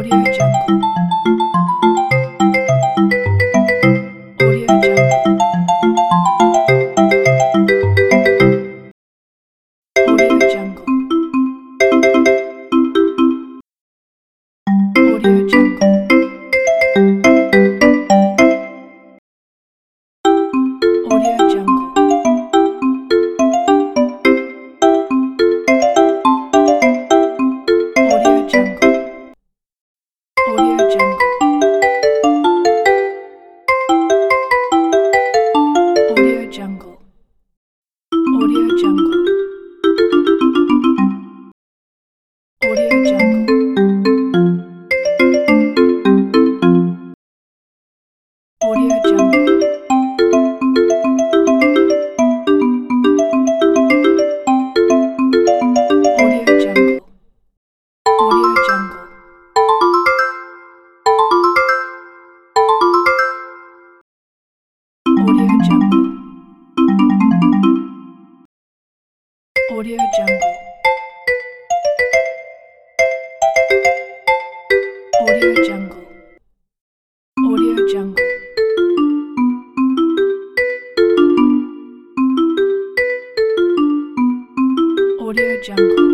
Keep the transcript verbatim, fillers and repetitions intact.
Audio Jungle. Audio Jungle. Audio Jungle. Audio Jungle. Audio Jungle. Audio Jungle. Audio Jungle. Audio Jungle. Audio Jungle. Audio Jungle. Audio Jungle. Audio Jungle. Audio Jungle. Audio Jungle. Audio Jungle. Audio Jungle. Audio Jungle. Audio Jungle.